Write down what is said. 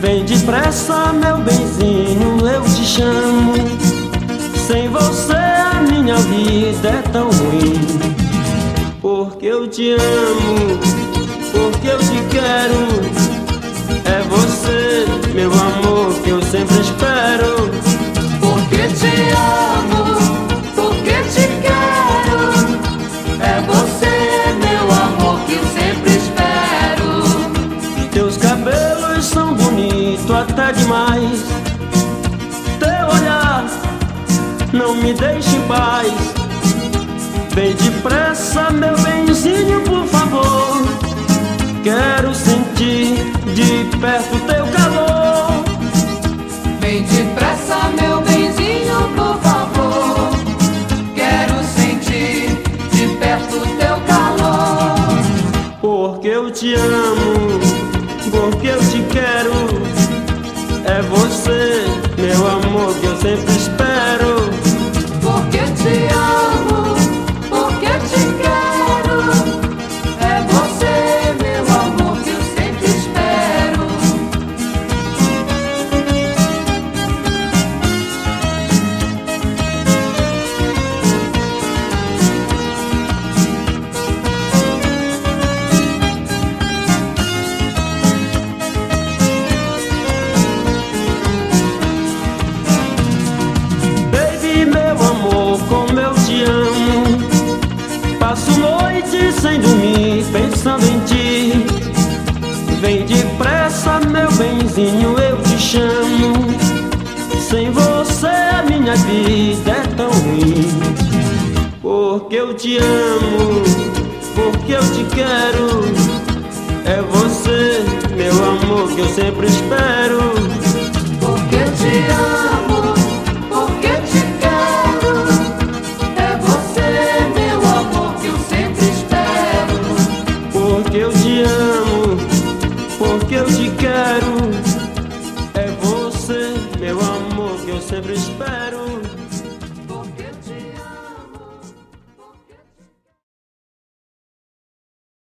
Vem depressa, meu benzinho, eu te chamo. Sem você a minha vida é tão ruim. Porque eu te amo, porque eu te quero. É você, meu amor, que eu sempre espero. Porque te amo, porque te quero. É você, meu amor, que eu sempre espero. Teus cabelos são bonitos até demais. Teu olhar não me deixa em paz. Vem depressa, meu benzinho, por favor. Quero sentir de perto teu calor. Vem depressa, meu benzinho, por favor. Quero sentir de perto teu calor. Porque eu te amo, porque eu te quero. É você, meu amor, que eu sempre espero. Porque te amo, porque te quero. É você, meu amor, que eu sempre espero. Como eu te amo, passo noite sem dormir pensando em ti. Vem depressa, meu benzinho, eu te chamo. Sem você a minha vida é tão ruim. Porque eu te amo, porque eu te quero. É você, meu amor, que eu sempre espero. Porque eu te amo, porque te quero. É você, meu amor, que eu sempre espero. Porque eu te amo, porque eu te quero. É você, meu amor, que eu sempre espero.